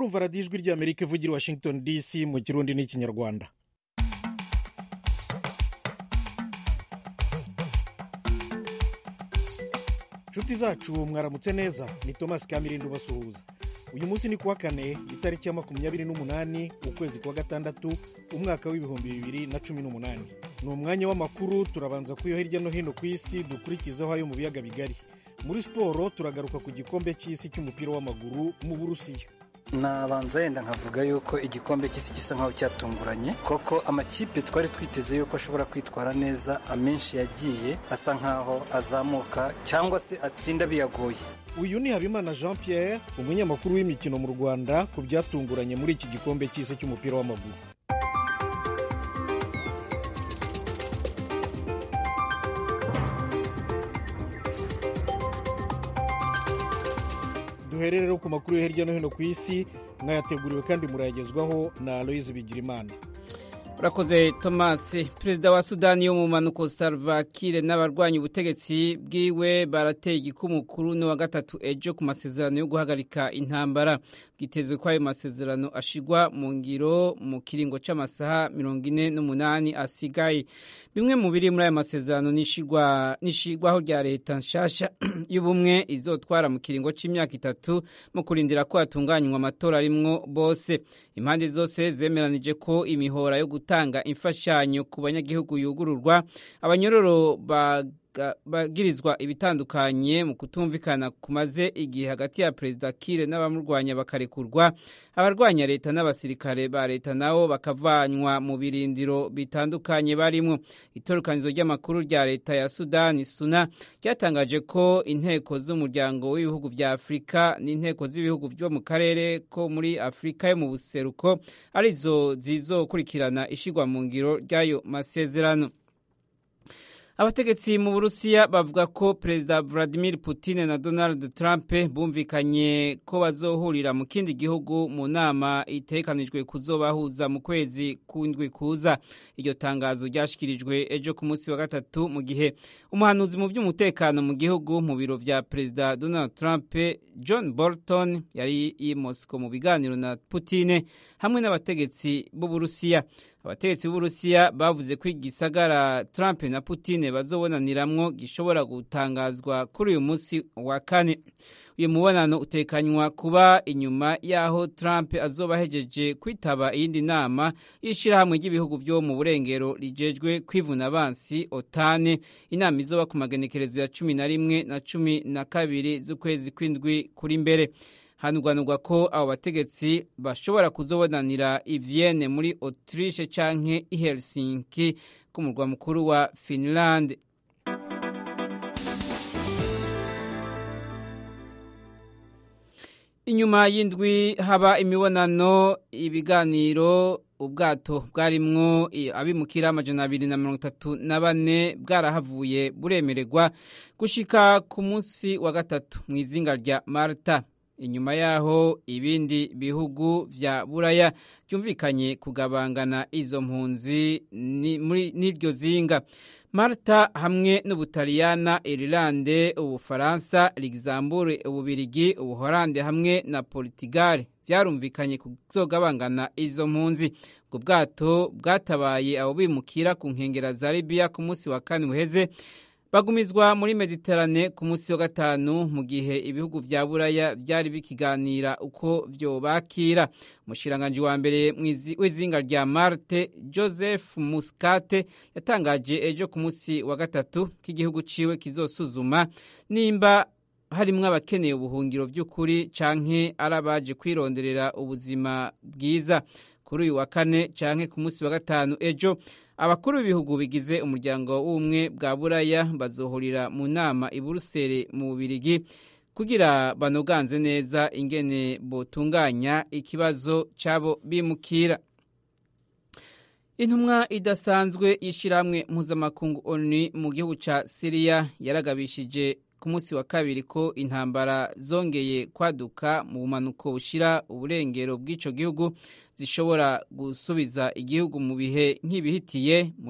murumva radiyo ijwi ry'amerika ivugira i Washington DC mu kirundi n'ikinyarwanda. inshuti zacu mwaramutse neza, ni Thomas Kamirindo basuhuza. uyu munsi ni kuwa kane, itariki ya 28 ukwezi kwa gatandatu umwaka w'ibihumbi 2018. ni umwanya w'amakuru. Turabanza kuyo hirya no hino ku isi, dukurikizaho ayo mu biyaga bigari. Muri siporo turagaruka ku gikombe cy'isi cy'umupira w'amaguru mu Burusiya. Nabanza yenda nkavuga yuko igikombe cy'isi gisa nkaho cyatunguranye, koko amakipe twari twiteze yuko ashobora kwitwara neza amenshi yagiye asa nkaho azamuka cyangwa se atsinda biyagoye. Uyu ni Habimana Jean Pierre, umunyamakuru w'imikino mu Rwanda, ku byatunguranye muri iki gikombe cy'isi cy'umupira w'amaguru. Duherere rero ku makuru hirya no hino ku isi, mwayateguriwe kandi murayagezwaho na Aloise Bigirimana. Urakoze Thomas. Perezida wa Sudani yo mu manuko Salva Kiir n'abarwanya ubutegetsi bwiwe barateye igikumukuru no wa gatatu ejo ku masezerano yo guhagarika intambara. Bwitezwe ko ayo masezerano ashigwa mu ngiro mu kiringo c'amasaha 48 asigaye. Bimwe mu biri muri ayo masezerano nishigwaho rya leta nshasha y'ubumwe izotwara mu kiringo c'imyaka 3 mu kurindira ko hatunganywa amatora arimwo bose. Impande zose zemeranije ko imihora yo gutanga imfashanyo ku banyagihugu yugururwa, abanyororo bagirizwa ibitandukanye mu kutumvikana kumaze igihe hagati ya Perezida Kiir n'abamurwanya bakarekurwa, abarwanya leta n'abasirikare ba leta nabo bakavanywa mu birindiro bitandukanye barimo. Itorukanizo ry'amakuru rya leta ya Sudani SUNA ryatangaje ko inteko z'umuryango w'ibihugu vya Afrika n'inteko z'ibihugu byo mu karere ko muri Afrika yo mu buseruko arizo zizokurikirana ishigwa mu ngiro ry'ayo masezerano. Abategetsi mu Burusiya bavuga ko Perezida Vladimir Putin na Donald Trump bumvikanye ko bazohurira mu kindi gihugu mu nama itekanijwe kuzobahuza mu kwezi k'indwi kuza. Iryo tangazo ryashikirijwe ejo ku munsi wa gatatu mu gihe umuhanuzi mu by'umutekano mu gihugu mu biro vya Perezida Donald Trump John Bolton yari i Moscow mu biganiro na Putin hamwe n'abategetsi b'u Burusiya. Abategetsi b'Uburusiya bavuze ko igisagara Trump na Putin bazobonaniramwo gishobora gutangazwa kuri uyu munsi wa kane. Uyu mubonano utekanywa kuba inyuma yaho Trump azoba hejeje kwitaba iyindi nama y'ishirahamwe ry'ibihugu byo mu burengero rijejwe kwivuna abansi OTAN. Inama izoba ku magenekerezo ya 11 na 12 z'ukwezi kw'indwi kuri mbere. Hanugwanugwa ko abo bategetsi bashobora kuzobonanira i Vienne muri Autriche canke i Helsinki ku murwa mukuru wa Finland. Inyuma y'indwi haba imibonano, ibiganiro, ubwato bwarimwo abimukira 234 bwarahavuye buremererwa gushika ku munsi wa gatatu mu izinga rya Malta. Inyuma yaho ibindi bihugu vya Buraya byumvikanye kugabangana izo mpunzi muri n'iryo zinga. Malta hamwe n'Ubutaliyana, Irlande, Ubufaransa, Luxembourg, Ububirigi, Ubuholande hamwe na Portugal byarumvikanye kuzogabangana izo mpunzi. Ubwo bwato bwatabaye abo bimukira ku nkengera za Libya ku munsi wa kane uheze, bagumizwa muri Mediterane ku munsi wa gatanu mu gihe ibihugu vya Buraya byari bikiganira uko vyo bakira. Umushiranganje wa mbere w'izinga rya Marte Joseph Muscat yatangaje ejo ku munsi wa gatatu k'igihugu ciwe kizosuzuma nimba harimwo abakeneye ubuhungiro vy'ukuri canke arabaje kwironderera ubuzima bwiza. Kuri uyu wa kane canke ku munsi wa gatanu ejo, abakuru b'ibihugu bigize umuryango w'ubumwe bwa Buraya bazohurira mu nama i Buruseli mu Bubiligi kugira banoganze neza ingene botunganya ikibazo cabo bimukira. Intumwa idasanzwe y'ishiramwe mpuzamakungu ONU mu gihugu ca Syria yaragabishije ku munsi wa kabiri ko intambara zongeye kwaduka mu bumanuko bushira uburengero bw'ico gihugu zishobora gusubiza igihugu mu bihe nk'ibihitiye muri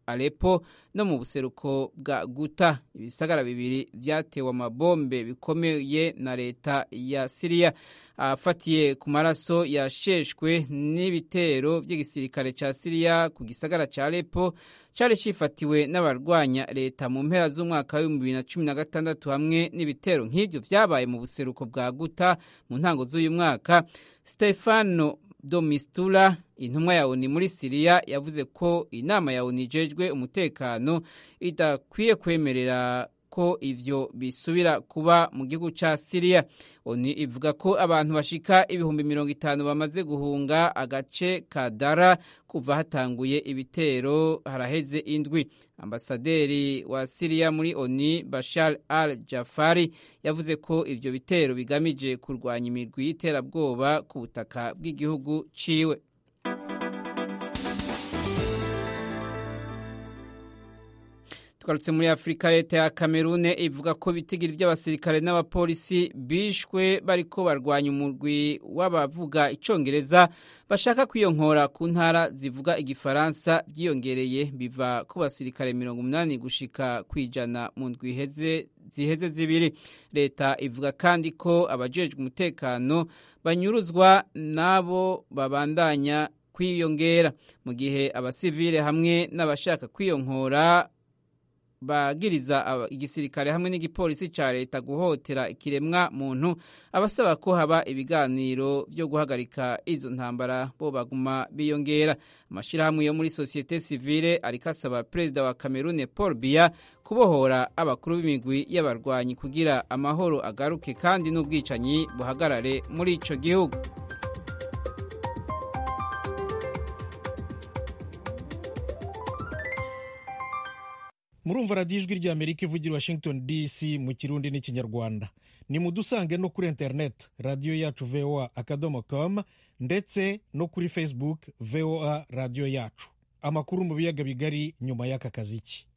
Aleppo no mu buseruko bwa Guta. Ibisagara bibiri vyatewe amabombe bikomeye na leta ya Syria afatiye ku maraso yasheshwe n'ibitero vy'igisirikare ca Syria ku gisagara ca Aleppo cari cifatiwe n'abarwanya leta mu mpera z'umwaka wa 2016 hamwe n'ibitero nk'ivyo vyabaye mu buseruko bwa Guta mu ntango z'uyu mwaka. Stefano Domistula, intumwa ya ONU muri Syria, yavuze ko inama ya ONU ijejwe umutekano idakwiye kwemerera ko ivyo bisubira kuba mu gihugu ca Syria. ONU ivuga ko abantu bashika 50,000 bamaze guhunga agace ka Dara kuva hatanguye ibitero haraheze indwi. Ambasaderi wa Syria muri ONU Bashar al-Jafari yavuze ko ivyo bitero bigamije kurwanya imirwi y'iterabwoba ku butaka bw'igihugu ciwe. Twarutse muri Afrika, leta ya Kamerune ivuga ko bitigiri by'abasirikare n'abapolisi bishwe bariko barwanya umurwi w'abavuga icongereza bashaka kwiyonkora ku ntara zivuga igifaransa byiyongereye biva ku basirikare 80 gushika kwijana mu ndwi ziheze zibiri. Leta ivuga kandi ko abajejwe umutekano banyuruzwa nabo babandanya kwiyongera mu gihe abasivile hamwe n'abashaka kwiyonkora bagiriza igisirikare hamwe n'igipolisi ca leta guhotera ikiremwa muntu. Abasaba ko haba ibiganiro byo guhagarika izo ntambara bo baguma biyongera. Amashirahamwe yo muri societe civile ariko asaba perezida wa Cameroon Paul Biya kubohora abakuru b'imigwi y'abarwanyi kugira amahoro agaruke kandi n'ubwicanyi buhagarare muri ico gihugu. Murumva radiyo ijwi ry'Amerika ivugira Washington DC mu Kirundi n'Ikinyarwanda. Ni mudusange no kuri internet radiyo yacu voa.com ndetse no kuri Facebook VOA radiyo yacu. Amakuru mu biyaga bigari nyuma y'aka kaziki.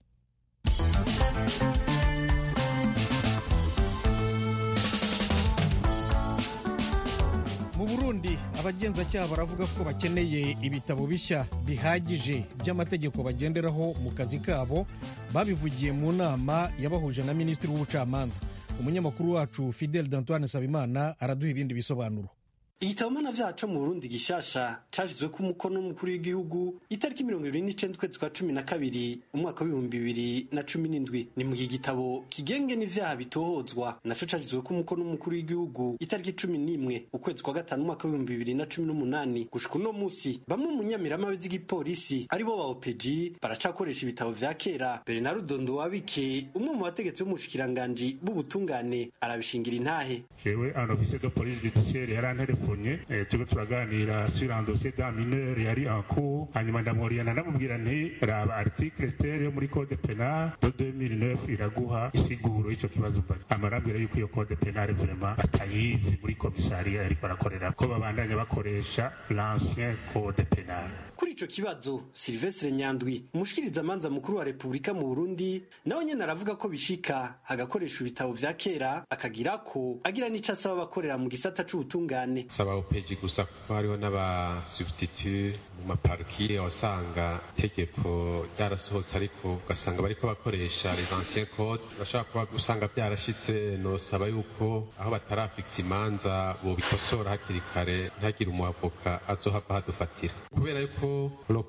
Mu Burundi abagenzacyaha baravuga ko bakeneye ibitabo bishya bihagije by'amategeko bagenderaho mu kazi kabo. Babivugiye mu nama yabahuje na Minisitiri w'Ubucamanza. Umunyamakuru wacu Fidel D'Antoine Sabimana araduha ibindi bisobanuro. Igitabo mpanavyaha mu Burundi gishasha cashizwe ku mukono w'umukuru w'igihugu itariki 29 ukwezi kwa 12 umwaka wa 2017. Ni mu gitabo kigenge n'ivyaha bitohozwa naco cashizwe ku mukono w'umukuru w'igihugu itariki 11 ukwezi kwa 5 umwaka wa 2018. Gushika uno musi bamwe mu nyamirama b'igipolisi aribo ba OPG baracakoresha ibitabo vya kera. Bernard Ndondowabike umwe mu bategetsi b'umushikiranganje b'ubutungane arabishingira intahe. Jewe un officier de police judiciaire yarantere tuko turaganira sur un dossier d'un mineur yari en cours, hanyuma ndamworiana ndamubwira nti raba article stere yo muri code penal de 2009 iraguha isiguro ico kibazo amarambira yuko iyo code penal vraiment atayizi muri komisariya ariko arakorera ko babandanya bakoresha l'ancien code penal. Kuri ico kibazo Sylvestre Nyandwi umushikiriza manza mukuru wa Republika mu Burundi nawe nyene aravuga ko bishika hagakoresha ibitabo vya kera akagira ko agira n'ico asaba bakorera mu gisata c'ubutungane. Saba upeji gusa ko hariho n'aba substitute mu maparki wasanga tegeko ryarasohotse ariko ugasanga bariko bakoresha les anciens codes. Bashaka kuba gusanga byarashitse no saba yuko aho batarafixa imanza bo bikosora hakiri kare ntagire umuavoka azohava hadufatira, kubera yuko le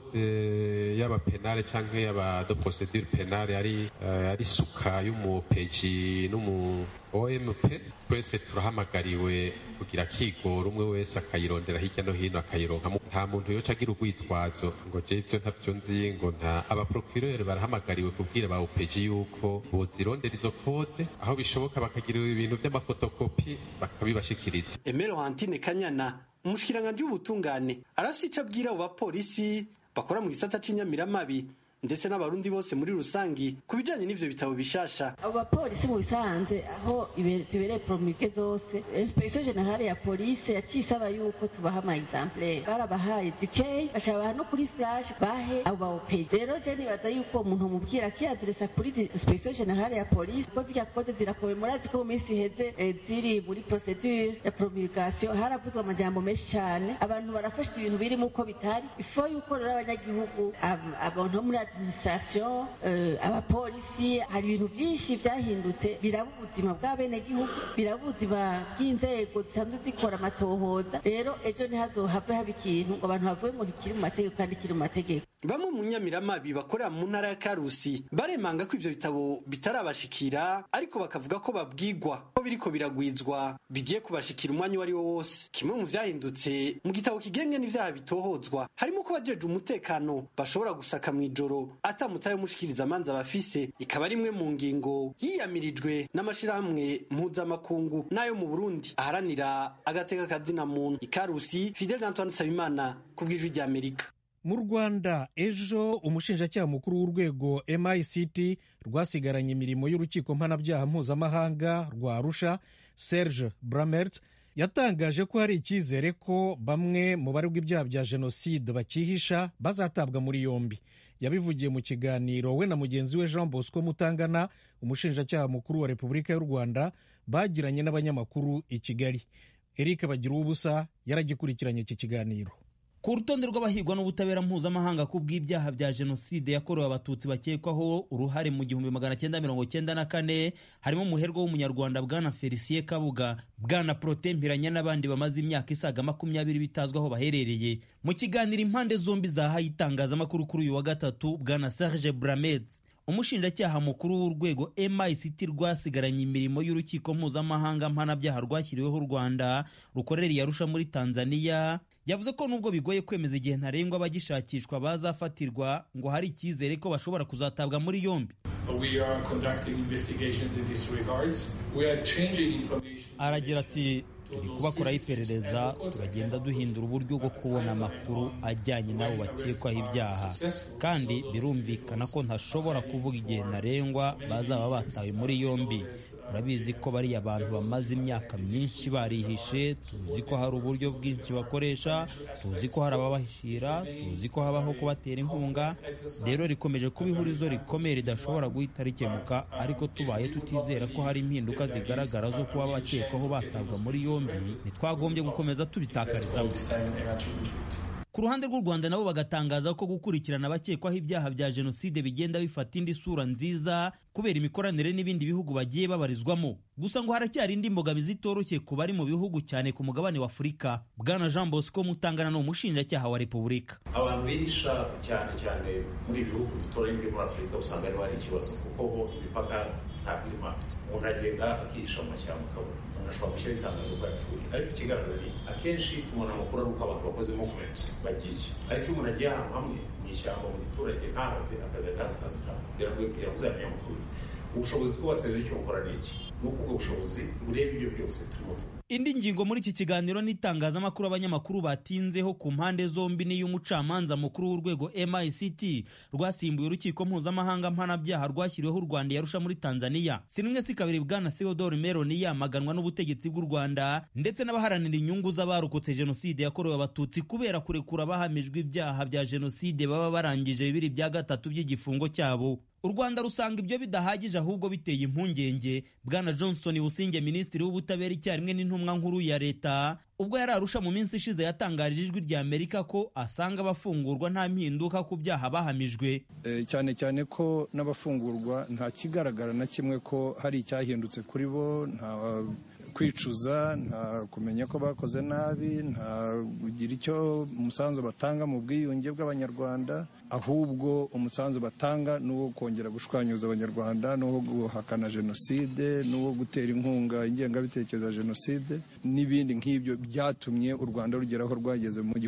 code y'aba penale canke y'aba de procédure penale ari suka y'umupeji n'umu OMP. Twese turahamagariwe kugira kigoro umwe wese akayirondera hirya no hino akayironka. Nta muntu yoca agira urwitwazo ngo je ivyo ntavyo nzi ngo nta. Abaprocureur barahamagariwe kubwira ba OPG yuko bozirondera izo code aho bishoboka bakagira ibintu by'amafotokopi bakabibashikiriza. Emero Hantine Kanyana umushikiranganje w'ubutungane arafise ico abwira abo bapolisi bakora mu gisata c'inyamiramabi ndetse n'abarundi bose muri rusangi kubijanye n'ivyo bitabo bishasha. Abo bapolisi mu bisanze aho zibereye promulgue zose Inspection Generale ya Police yacisaba yuko tubaha ama exemplaire, barabahaye dikey bashaba no kuri flash bahe abo baopege. Rero je nibaza yuko umuntu mubwira ki adressa kuri Inspection Generale ya Police ko zika code zirakomemora ziko mu minsi heze ziri muri procedure ya promulgation. Haravuzwe amajambo menshi cyane, abantu barafasha ibintu biri mu ko bitari ifo yuko rero abanyagihugu abantu muri administration abapolisi hari ibintu byinshi byahindutse biraba ubuzima bw'abenegihugu biraba ubuzima bw'inzego zisanzwe zikora amatohoza rero ejo ntihazohave haba ikintu ngo abantu bavuge ngo ntikiri mu mategeko kandi kiri mu mategeko. Bamwe mu nyamiramabi bakorera mu ntara ya Karusi baremanga ko ivyo bitabo bitarabashikira ariko bakavuga ko babwigwa ko biriko biragwizwa bigiye kubashikira umwanya wari wo wose. Kimwe mu vyahindutse mu gitabo kigenge n'ivyaha bitohozwa harimo ko bajeje umutekano bashobora gusaka mw'ijoro atamutaye umushikiriza amanza bafise, ikaba ari imwe mu ngingo yiyamirijwe n'amashirahamwe mpuzamakungu n'ayo mu Burundi aharanira agateka kazina muntu. Ikarusi, Fidel Antoine Sabimana ku bw'ijwi rya Amerika. Mu Rwanda ejo umushinjacyaha mukuru w'urwego MICT rwasigaranye imirimo y'urukiko mpanabyaha mpuzamahanga rwa Arusha Serge Bramert yatangaje ko hari icyizere ko bamwe mu baregwa ibyaha bya jenoside bakihisha bazatabwa muri yombi. Yabivugiye mu kiganiro we na mugenzi we Jean Bosco Mutangana umushinjacyaha mukuru wa Repubulika y'u Rwanda bagiranye n'abanyamakuru i Kigali. Eric Bagiruwubusa yaragikurikiranye iki kiganiro. Ku rutonde rw'abahigwa n'ubutabera mpuzamahanga ku bw'ibyaha bya jenoside yakorewe abatutsi bakekwaho uruhare mu 1994 harimo umuherwe w'umunyarwanda bwana Felicien Kabuga, bwana Protais Mpiranya n'abandi bamaze imyaka isaga 20 bitazwi aho baherereye. Mu kiganiro impande zombi zahaye itangazamakuru kuri uyu wa gatatu, bwana Serge Bramert umushinjacyaha mukuru w'urwego MICT rwasigaranye imirimo y'urukiko mpuzamahanga mpanabyaha rwashyiriweho u Rwanda rukorera i Arusha muri Tanzania yavuze ko nubwo bigoye kwemeza igihe ntarengwa abagishakishwa bazafatirwa ngo hari icyizere ko bashobora kuzatabwa muri yombi. Aragira ati turi kubakoraho iperereza turagenda duhindura uburyo bwo kubona amakuru ajyanye n'abo bakekwaho ibyaha kandi birumvikana ko ntashobora kuvuga igihe ntarengwa bazaba batawe muri yombi. Urabizi ko bariya abantu bamaze imyaka myinshi barihishe, tuzi ko hari uburyo bwinshi bakoresha, tuzi ko hari ababahishira, tuzi ko habaho kubatera inkunga, rero rikomeje kuba ihurizo rikomeye ridashobora guhita rikemuka, ariko tubaye tutizera ko hari impinduka zigaragara zo kuba bakekwaho batabwa muri yombi ntitwagombye gukomeza tubitakarizamo. Ku ruhande rw'u Rwanda nabo bagatangaza ko gukurikirana abakekwaho ibyaha bya jenoside bigenda bifata indi sura nziza kubera imikoranire n'ibindi bihugu bagiye babarizwamo. Gusa ngo haracyari indi mbogamizi itoroshye ku bari mu bihugu cyane ku mugabane wa Afurika. Bwana Jean Bosco Mutangana n'umushinjacyaha wa Repubulika. Abantu bihisha cyane muri ibihugu bitoranye byo muri Afurika usanga ari hari ikibazo kuko bo imipaka nta birima. Umuntu agenda akihisha mu mashyamba akabona ashobora gushyira itangazo ko yapfuye, ariko ikigaragara ni akenshi tubona amakuru ari uko abantu bakoze movement bagiye, ariko iyo umuntu agiye ahantu hamwe mu ishyamba mu giturage ntahave akaza gasazira kugira ngo uzamenye amakuru. Ubushobozi bw'abaserivisi icyo bukora ni iki? Ni uko ubwo bushobozi bureba ibyo byose turimo. Indi ngingo muri iki kiganiro n'itangazamakuru abanyamakuru batinzeho ku mpande zombi ni y'umucamanza mukuru w'urwego MICT rwasimbuye urukiko mpuzamahanga mpanabyaha rwashyiriweho u Rwanda yarusha muri Tanzania. Sinimwe si kabiri bwana Theodore Meron yamaganwa n'ubutegetsi bw'u Rwanda ndetse n'abaharanira inyungu z'abarokotse jenoside yakorewe abatutsi kubera kurekura abahamijwe ibyaha bya jenoside baba barangije 2/3 by'igifungo cyabo. U Rwanda rusanga ibyo bidahagije ahubwo biteye impungenge. Bwana Johnson Businge, minisitiri w'ubutabera icyarimwe n'intumwa nkuru ya leta, ubwo yari Arusha mu minsi ishize yatangarije ijwi rya Amerika ko asanga abafungurwa nta mpinduka ku byaha bahamijwe. Cyane ko n'abafungurwa nta kigaragara na kimwe ko hari icyahindutse kuri bo, nta kwicuza, nta kumenya ko bakoze nabi, nta kugira icyo umusanzu batanga mu bwiyunge bw'abanyarwanda, ahubwo umusanzu batanga n'uwo kongera gushwanyuza abanyarwanda, n'uwo guhakana jenoside, n'uwo gutera inkunga ingengabitekerezo ya jenoside n'ibindi nk'ibyo byatumye u Rwanda rugeraho rwageze mu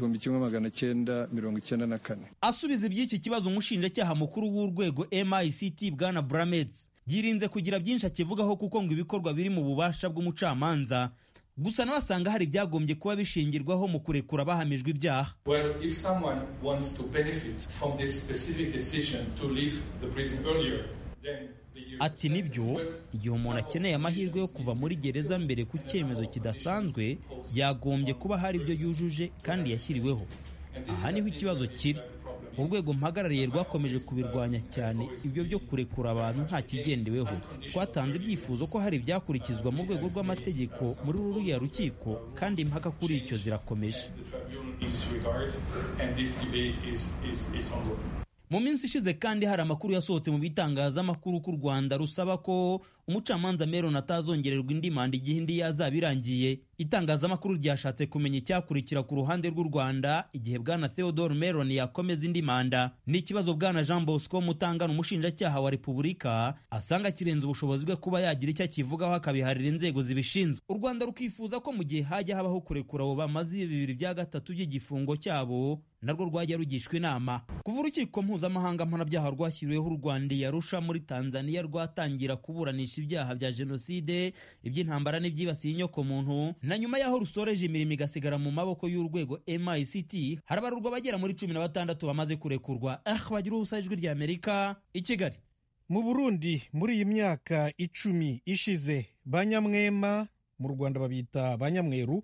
1994. Asubiza iby'iki kibazo umushinjacyaha mukuru w'urwego MICT bwana Bramert yirinze kugira byinshi akivugaho kuko ngo ibikorwa biri mu bubasha bw'umucamanza. Gusa nabasanga hari byagombye kuba bishingirwaho mu kurekura bahamijwe ibyaha. Well, if someone wants to benefit from this specific decision to leave the prison earlier, then ati nibyo, igihe umuntu akeneye amahirwe yo kuva muri gereza mbere ku cyemezo kidasanzwe yagombye kuba hari ibyo yujuje kandi yashyiriweho. Aha niho ikibazo kiri. Urwego mpagarariye rwakomeje kubirwanya cyane ibyo byo kurekura abantu nta kigendeweho. Twatanze ibyifuzo ko hari ibyakurikizwa mu rwego rw'amategeko muri ruriya rukiko kandi impaka kuri icyo zirakomeje. Mu minsi ishize kandi hari amakuru yasohotse mu bitangazamakuru ko u Rwanda rusaba ko umucamanza Meron atazongererwa indi manda igihe indi yazaba irangiye. Itangazamakuru ryashatse kumenya icyakurikira ku ruhande rw'u Rwanda igihe bwana Theodore Meron yakomeza indi manda. Ni ikibazo bwana Jean Bosco Mutangana, umushinjacyaha wa Repubulika, asanga kirenze ubushobozi bwe kuba yagira icyo akivugaho akabiharira inzego zibishinzwe. U Rwanda rukifuza ko mu gihe hajya habaho kurekura abo bamaze 2/3 by'igifungo cyabo narwo rwajya rugishwa inama. Kuva urukiko mpuzamahanga mpanabyaha rwashyiriweho u Rwanda yarusha muri Tanzania rwatangira kuburanisha ibyaha bya jenoside, iby'intambara n'ibyibasiye inyoko muntu, na nyuma yaho rusoreje imirimo igasigara mu maboko y'urwego MICT, harabarurwa abagera muri 16 bamaze kurekurwa. Bagira ubusa ijwi rya Amerika i Kigali. Mu Burundi muri iyi myaka 10 ishize Banyamwema, mu Rwanda babita Banyamweru,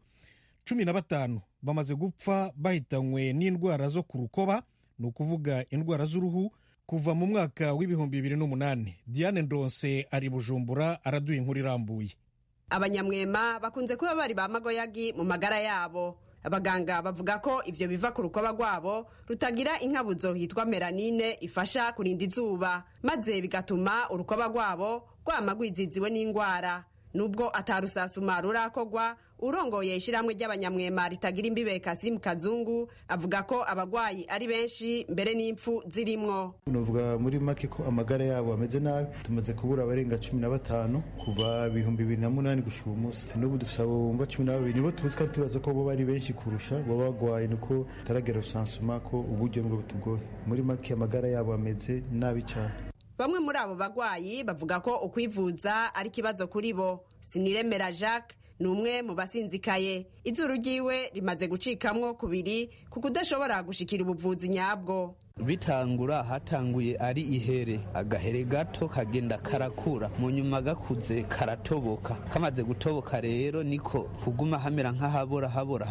15 bamaze gupfa bahitanywe n'indwara zo ku rukoba, ni ukuvuga indwara z'uruhu, kuva mu mwaka w'ibihumbi 2008. Diane Ndonse ari Bujumbura araduha inkuru irambuye. Abanyamwema bakunze kuba bari ba magoyagi mu magara yabo. Abaganga bavuga ko ivyo biva ku rukoba rwabo rutagira inkabuzo hitwa melanine ifasha kurinda izuba, maze bigatuma urukoba rwabo rwamagwiziziwe n'indwara. Nubwo atarusasuma rurakogwa, urongoye ishiramwe ry'Abanyamwema ritagira imbibe Kasimu Kazungu avuga ko abagwayi ari benshi, mbere n'impfu zirimwo. Nuvuga muri make ko amagara yabo ameze nabi, tumaze kubura abarenga 15 kuva 2008 gushika umunsi. N'ubu dufise abo bumva 12 nibo tuzi kandi tubaza ko bo bari benshi kurusha bo bagwaye, nuko taragera usansuma ko uburyo bwo butugoye. Muri make amagara yabo ameze nabi cyane. Bamwe muri abo bagwayi bavuga ko ukwivuza ari kibazo kuri bo. Siniremera Jacques ni umwe mu basinzikaye. Izuru ryiwe rimaze gucikamwo kubiri kuko udashobora gushikira ubuvuzi nyabwo. Bitangura hatanguye ari ihere, agahere gato kagenda karakura, mu nyuma gakuze karatoboka. Kamaze gutoboka rero niko kuguma hamera nk'ahabora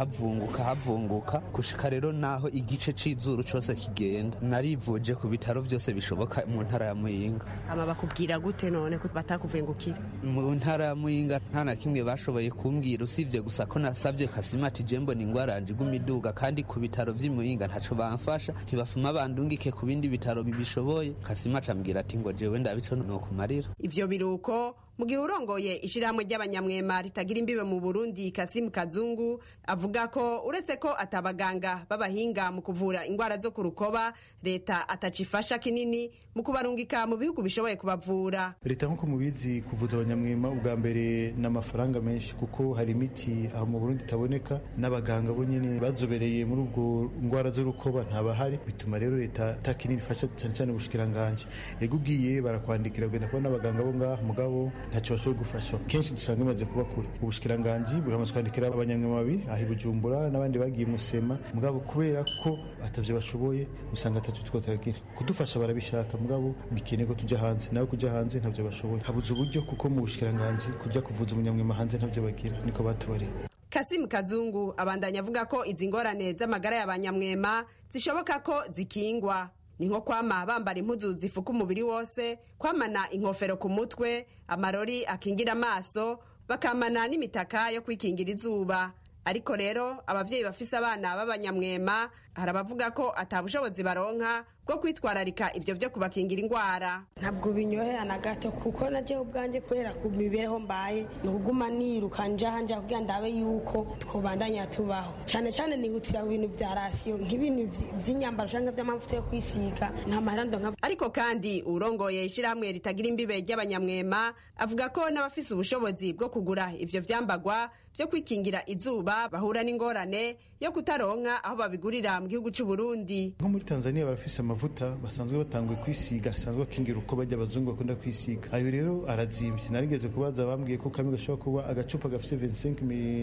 havunguka gushika rero naho igice c'izuru cose kigenda. Narivuje ku bitaro byose bishoboka mu ntara ya Muyinga. Ama bakubwira gute none ko batakuvengukira? Mu ntara ya Muyinga nta na kimwe bashoboye kumbwira, usivye gusa ko nasavye Kasimati Jembo ni ngwara njigumiduga, kandi ku bitaro vy'Imuyinga ntaco bamfasha, ntibafuma bandungike ku bindi bitaro bibishoboye. Kasimati ambwira ati ngo jewe ndabico no kumarira. Ivyo biruko mu gihe urongoye ishiramwe ry'Abanyamwema ritagira imbibe mu Burundi Kasimu Kazungu avuga ko uretse ko atabaganga b'abahinga mu kuvura indwara zo ku rukoba, leta atacifasha kinini mu kubarungika mu bihugu bishoboye kubavura. Leta nkuko mubizi kuvuza Abanyamwema ubwa mbere n'amafaranga menshi, kuko hari imiti aho mu Burundi itaboneka, n'abaganga bo nyene bazobereye muri ubwo indwara z'urukoba ntabahari, bituma rero leta takinini ifasha cyane cyane ubushikiranganje. Ego ugiye barakwandikira genda kubona abaganga bo ngaho, mugabo ntacyo bashoboye gufasha. Kenshi dusanga imaze kuba kure. Ubushikiranganje bugamaze kwandikira Abanyamwema babi aho i Bujumbura n'abandi bagiye Musema, mugabo kubera ko atavye bashoboye usanga atatu twotaragira kudufasha. Barabishaka mugabo bikene ko tujya hanze, nawe kujya hanze ntavyo bashoboye. Habuze uburyo kuko mu bushikiranganje kujya kuvuza Umunyamwema hanze ntavyo bagira, niko batubari. Kasimu Kazungu abandanya avuga ko izi ngorane z'amagara y'Abanyamwema zishoboka ko zikingwa. Ni nko kwama bambara impuzu zifuka umubiri wose, kwamana inkofero ku mutwe, amarori akingira amaso, bakamana n'imitaka yo kwikingira izuba. Ariko rero abavyeyi bafise abana b'Abanyamwema harabavuga ko atabushobozi baronka bwo kwitwararika ivyo vyo kubakingira indwara. Ntabwo binyohera na gato, kuko naje ubwanje kwera ku mibereho mbaye nuguma niruka njanja kugira ndabe yuko twobandanya tubaho. Cyane cyane nihutira ibintu vya rasiyo, nk'ibintu vy'inyambaro canke vy'amavuta yo kwisiga nta marando nka. Ariko kandi urongoye ishiramwe ritagira imbibe ry'Abanyamwema avuga ko n'abafise ubushobozi bwo kugura ivyo vyambagwa vyo kwikingira izuba bahura n'ingorane yo kutaronka aho babigurira mu gihugu cy'u Burundi. Nko muri Tanzania barafise amavuta basanzwe batanguye kwisiga, asanzwe akingira uko bajya abazungu bakunda kwisiga. Ayo rero arazimvye. Narigeze kubaza bambwiye ko kamwe gashobora kuba agacupa gafise 25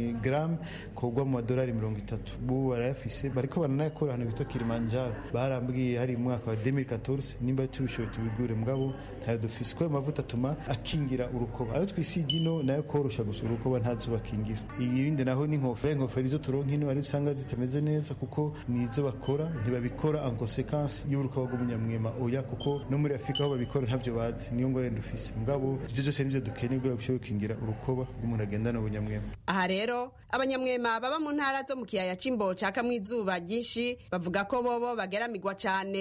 mg kogwa mu $30. Bo barayafise, bariko baranayakora hano bita Kilimanjaro. Barambwiye hari mu mwaka wa 2014 nimba tubishoboye tubigure, mugabo ntayo dufise. Ko amavuta tuma akingira urukoba, ayo twisiga ino nayo korosha gusa urukoba ntazuba akingira. Ibindi naho ni inkofero izo turonka ino ari usanga zitameze neza, kuko nizo bakora ntibabikora en conséquence y'urukoba rw'Umunyamwema oya, kuko no muri Afrika aho babikora ntavyo bazi. Niyo ngorane dufise, mugabo ivyo byose nivyo dukeneye kugira ngo gukingira urukoba rw'umuntu agendana Ubunyamwema. Aha rero Abanyamwema baba mu ntara zo mu kiyaya c'Imbo caka mw'izuba ryinshi bavuga ko bobo bageramigwa cane.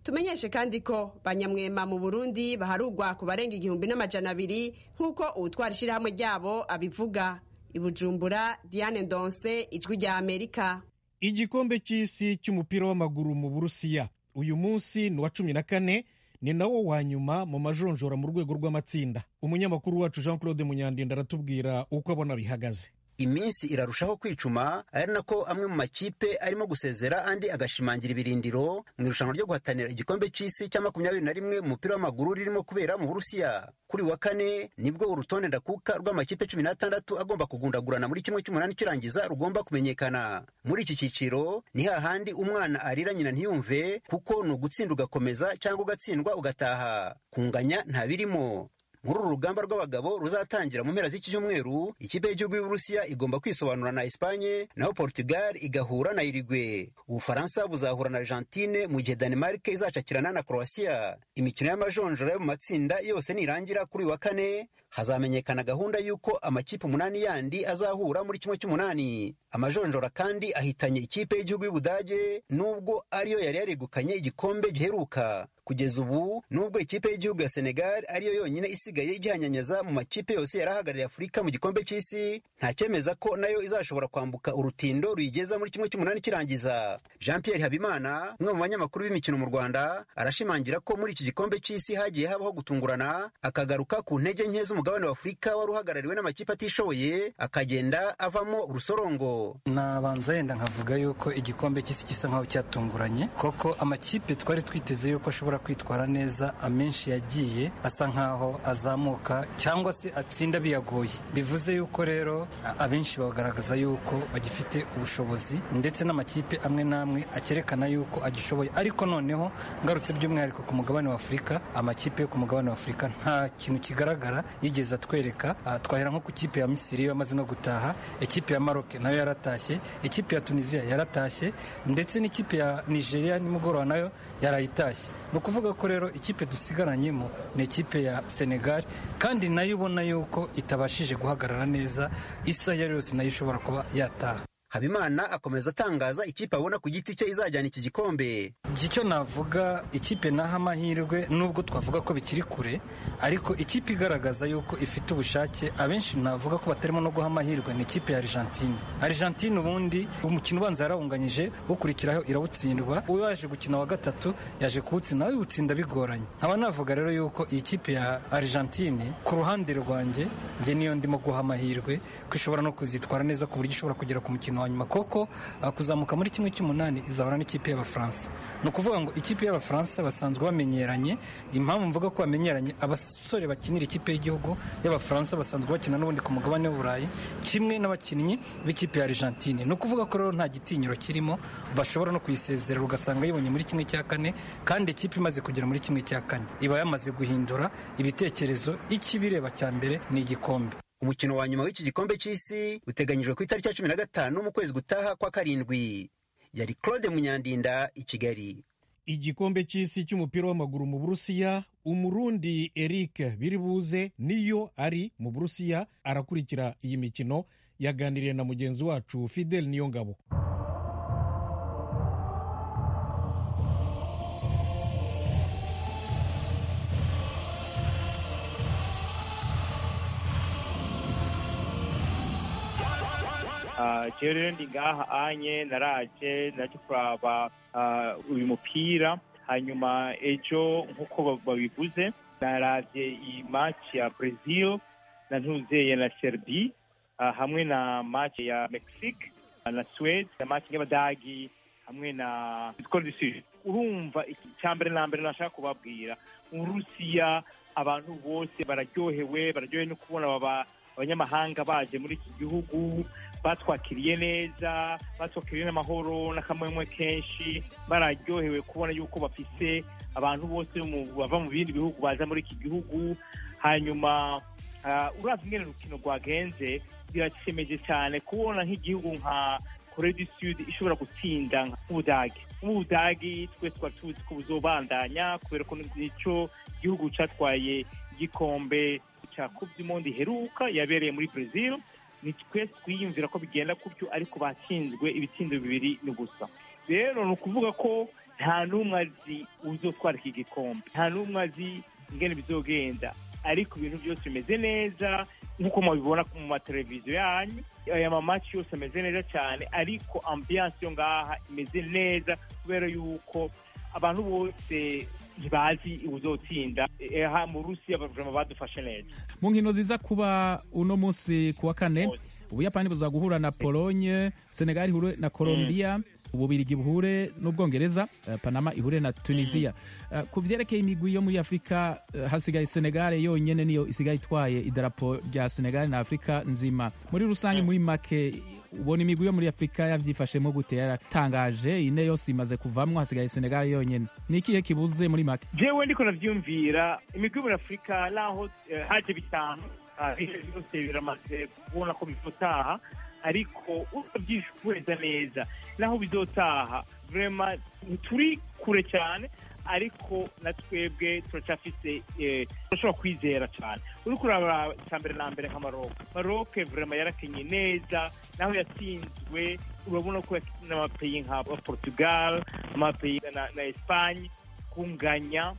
tumenyeshe kandi ko banyamwema mu Burundi baharugwa ku barenga 1,200 nk'uko uwutwara ishirahamwe ryabo abivuga. I Bujumbura, Diane Ndonse, Ijwi rya Amerika. Igikombe cy'isi cy'umupira w'amaguru mu Burusiya uyu munsi ni wa 14, ni nawo wa nyuma mu majonjora mu rwego rw'amatsinda. Umunyamakuru wacu Jean Claude Munyandinda aratubwira uko abona bihagaze. Iminsi irarushaho kwicuma, ari nako amwe mu makipe arimo gusezera andi agashimangira ibirindiro mu irushanwa ryo guhatanira igikombe cy'isi cya 21 mu mupira w'amaguru ririmo kubera mu Burusiya. Kuri wa kane nibwo urutonde ndakuka rw'amakipe 16 agomba kugundagurana muri kimwe cy'umunani kirangiza rugomba kumenyekana. Muri iki cyiciro ni hahandi umwana arira nyina ntiyumve, kuko ni ugutsinda ugakomeza cyangwa ugatsindwa ugataha. Kunganya nta birimo. Muri uru rugamba rw'abagabo ruzatangira mu mpera z'iki cyumweru, ikipe y'igihugu y'Uburusiya igomba kwisobanura na Espagne, naho Portugal igahura na Uruguay. Ubufaransa buzahura na Argentine, mu gihe Denmark izacakirana na Croatia. Imikino y'amajonjora yo mu matsinda yose nirangira kuri wa kane, hazamenyekana gahunda y'uko amakipe 8 yandi azahura muri kimwe cy'umunani. Amajonjora kandi ahitanye ikipe y'igihugu y'Ubudage, nubwo ariyo yari yaregukanye igikombe giheruka. Kugeza ubu nubwo ikipe y'igihugu ya Senegal ariyo yonyine isigaye igihanyanyaza mu makipe yose yarahagarariye Afurika mu gikombe cy'isi, nta cyemeza ko nayo izashobora kwambuka urutindo ruyigeza muri kimwe cy'umunani kirangiza. Jean Pierre Habimana, umwe mu banyamakuru b'imikino mu Rwanda, arashimangira ko muri iki gikombe cy'isi hagiye habaho gutungurana, akagaruka ku ntege nke z'umugabane wa Afurika wari uhagarariwe n'amakipe atishoboye, akagenda avamo urusorongo. Nabanza yenda nkavuga yuko igikombe cy'isi gisa nkaho cyatunguranye, koko amakipe twari twiteze yuko ashobora kwitwara neza amenshi yagiye asa nkaho azamuka cyangwa se atsinda biyagoye. Bivuze yuko rero abenshi bagaragaza yuko bagifite ubushobozi, ndetse n'amakipe amwe namwe akerekana yuko agishoboye. Ariko noneho ngarutse by'umwihariko ku mugabane wa Afurika, amakipe yo ku mugabane wa Afurika nta kintu kigaragara yigeze atwereka. Twahera nko ku kipe ya Misiri yamaze no gutaha, ikipe ya Maroc nayo yaratashye, ikipe ya Tunisia yaratashye, ndetse n'ikipe ya Nigeria nimugoroba nayo yarayitashye. No kuvuga ko rero ikipe dusigaranyemo ni ikipe ya Senegal, kandi nayo ubona yuko itabashije guhagarara neza, isa yose nayo ishobora kuba yataha. Habimana akomeza atangaza ikipe abona ku giti cye izajyana iki gikombe. Icyo navuga, ikipe naha amahirwe nubwo twavuga ko bikiri kure, ariko ikipe igaragaza yuko ifite ubushake, abenshi navuga ko batarimo no guha amahirwe, ni ikipe ya Argentine. Argentine ubundi umukino ubanza yarawunganyije, ukurikiraho irawutsindwa, uwaje gukina wa gatatu yaje kuwutsinda, nawe utsinda bigoranye. Nkaba navuga rero yuko iyi kipe ya Argentine ku ruhande rwanjye nge niyo ndimo guha amahirwe ko ishobora no kuzitwara neza ku buryo ishobora kugera ku mukino nyuma, koko kuzamuka muri kimwe cy'umunani izahura n'ikipe y'Abafaransa. Ni ukuvuga ngo ikipe y'Abafaransa basanzwe bamenyeranye. Impamvu mvuga ko bamenyeranye, abasore bakinira ikipe y'igihugu y'Abafaransa basanzwe bakina n'ubundi ku mugabane w'Uburayi, kimwe n'abakinnyi b'ikipe ya Argentine. Ni ukuvuga ko rero nta gitinyiro kirimo, bashobora no kuyisezerera ugasanga yibonye muri kimwe cya kane, kandi ikipe imaze kugera muri kimwe cya kane iba yamaze guhindura ibitekerezo. Ikibireba cya mbere ni igikombe. Umukino wa nyuma w'iki gikombe cy'isi uteganyijwe ku itariki ya 15 mu kwezi gutaha kwa karindwi. Yari Claude Munyandinda, i Kigali. Igikombe cy'isi cy'umupira w'amaguru mu Burusiya, Umurundi Eric Biribuze niyo ari mu Burusiya arakurikira iyi mikino, yaganiriye na mugenzi wacu Fidel Niyongabo. rero ndi ngaha anye naraje kuraba uyu mupira, hanyuma ejo nk'uko babivuze naravye iyi match ya Brazil na ntuzeye na Serbia, hamwe na match ya Mexique na Sweden, na match y'Abadagi hamwe na Cote d'Ivoire. Urumva icyambere na mbere nashaka kubabwira, mu Rusiya abantu bose bararyohewe no kubona abanyamahanga baje muri iki gihugu, batwakiriye neza, batwakiriye n'amahoro n'akamwemwe kenshi, bararyohewe kubona yuko bafise abantu bose bava mu bindi bihugu baza muri iki gihugu. Hanyuma uravye ingene urukino rwagenze, birashemeje cyane kubona nk'igihugu nka Korea du Sud ishobora gutsinda nk'Ubudagi. Ubudagi twese twari tuzi ko buzobandanya kubera ko nico gihugu catwaye igikombe cya Coupe du Monde iheruka yabereye muri Brazil. Ni twese twiyumvira ko bigenda kutyo, ariko batsinzwe ibitsindo 2-0. rero ni ukuvuga ko nta n'umwe azi uzotwara iki gikombe, nta n'umwe azi ingene bizogenda, ariko ibintu byose bimeze neza nk'uko mubibona mu mateleviziyo yanyu. Aya mamaci yose ameze neza cyane, ariko ambiance yo ngaha imeze neza kubera yuko abantu bose ntibazi uzotsinda. Mu Rusiya badufashe neza. Mu nkino ziza kuba uno munsi kuwa kane, Ubuyapani buza guhura na Pologne, Senegal ihure na Colombia, Ububirigi buhure n'Ubwongereza, Panama ihure na Tunisia. Ku vyerekeye imigwi yo muri Afrika, hasigaye Senegal yonyene niyo isigaye itwaye idarapo rya Senegal na Afrika nzima. Muri rusange muri make ubona imigwi yo muri Afrika yavyifashemo gute? Yaratangaje, ine yose imaze kuvamwo, hasigaye Senegal yonyene. Ni ikihe kibuze muri make? Jewe ndiko navyumvira imigwi muri Afrika naho haje bitanu byose biramaze kubona ko bizotaha, ariko utabyishureza neza naho bizotaha vraiment turi kure cyane, ariko natwebwe turacafise turashobora kwizera cyane. Uri kuraba cyambere na mbere nka Maroc vraiment yarakenye neza, naho yatsinzwe urabona ko n'amapeyi nka Portugal, amapeyi na Espagne kunganya,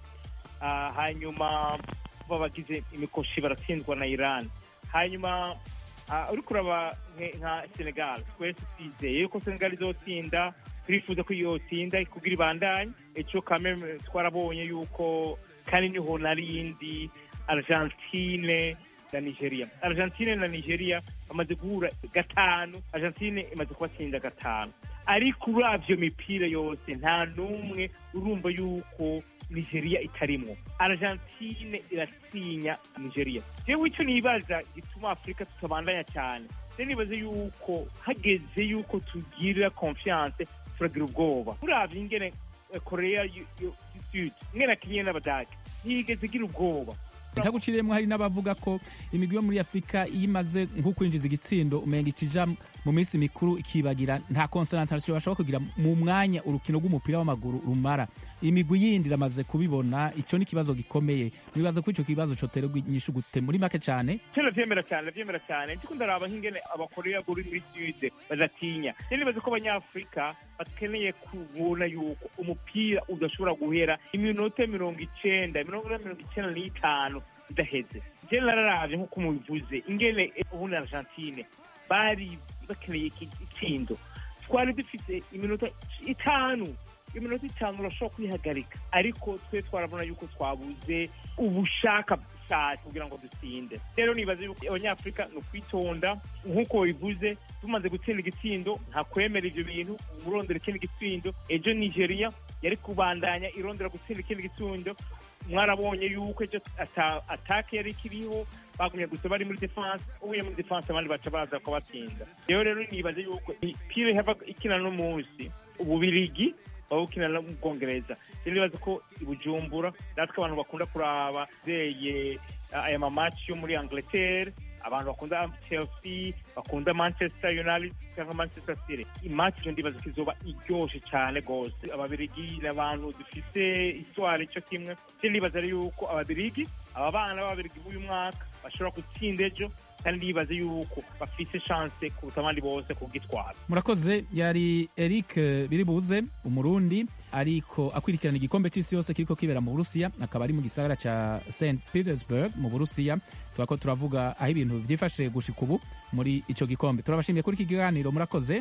hanyuma babagize imikoshi baratsindwa na Iran. Hanyuma uri kuraba nka Senegal, twese twizeye yuko Senegal izotsinda, turifuza ko yotsinda kugira ibandanye. Eco kame twarabonye yuko kandi niho narindi Argentine na Nigeria. Argentine na Nigeria bamaze guhura gatanu, Argentine imaze kubatsinda gatanu, ariko uravyo mipira yose nta numwe urumva yuko Nigeria itarimwo. Argentine irasinya Nigeria. Jewe ico nibaza gituma Afrika tutabandanya cyane, nibaze yuko hageze yuko tugira confiance, turagira ubwoba. Uravye ingene Korea du Sud ingene akinye n'Abadage ntigeze igira ubwoba. Ntaguciremwe hari n'abavuga ko imigwi yo muri Afrika imaze nko kwinjiza igitsindo umenga ikija mu minsi mikuru ikibagira, nta concentration bashobora kugira mu mwanya urukino rw'umupira w'amaguru rumara. Imigwi yindi iramaze kubibona, ico ni kibazo gikomeye. Nibaza ko ico kibazo coterwa inyishu gute muri make cyane? Cyane vyemera cyane ndiko ndaraba nk'ingene abakorea guri muri Sud bazatinya. Nibaza ko abanyafrika bakeneye kubona yuko umupira udashobora guhera iminota 90 idaheze. Je nararavye nkuko mubivuze ingene ubundi Argentine bari bakeneye ikindo, twari dufite iminota 5 urashobora kwihagarika, ariko twe twarabona yuko twabuze ubushaka cyane kugira ngo dutsinde. Rero nibaze yuko abanyafrika no kwitonda nkuko bivuze, tumaze gutsinda igitsindo nta kwemera ivyo bintu, urondera ikindi gitsindo. Ejo Nigeria yari kubandanya irondera gutsinda ikindi gitsindo, mwarabonye yuko ejo atake yari kiriho, bagumye gusa bari muri defense, ubuye muri defense abandi baca baza ko batsinda. Rero nibaze yuko pire hava ikina no munsi Ububirigi bawukina no mu Bwongereza. Nibaze ko ibujumbura natwe abantu bakunda kuraba zeye aya mamaci yo muri Angleterre, abantu bakunda Chelsea, bakunda Manchester United cyangwa Manchester City. Imatch yo ndibaza ko izoba iryoshe cyane gose. Ababirigi n'abantu dufite histoire ico kimwe. Nibaza yuko ababirigi, aba bana b'ababirigi b'uyu mwaka bashobora gutsinda ejo, kandi ndibaza yuko bafite chance kuruta abandi bose kugitwara. Murakoze. Yari Eric Biribuze, umurundi ariko akwirikirana igikombe cy'isi yose kiriko kibera mu Burusiya, akaba ari mu gisagara ca St Petersburg mu Burusiya. Twako turavuga aho ibintu vyifashe gushika ubu muri ico gikombe. Turabashimiye kuri iki kiganiro. Murakoze.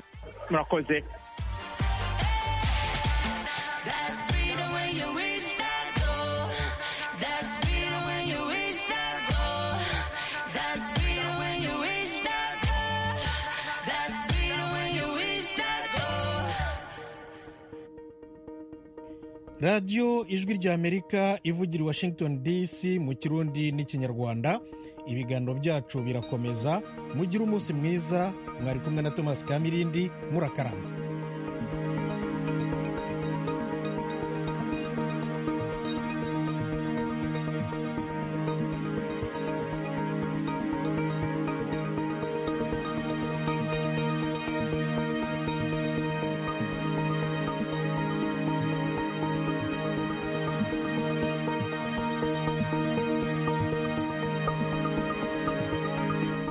radiyo ijwi ry'Amerika ivugira i Washington DC mu Kirundi n'Ikinyarwanda. Ibiganiro byacu birakomeza. Mugire umunsi mwiza. Mwari kumwe na Thomas Kamirindi. Murakarama.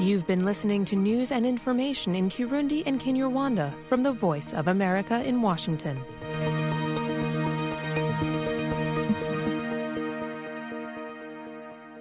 You've been listening to news and information in Kirundi and Kinyarwanda from the Voice of America in Washington.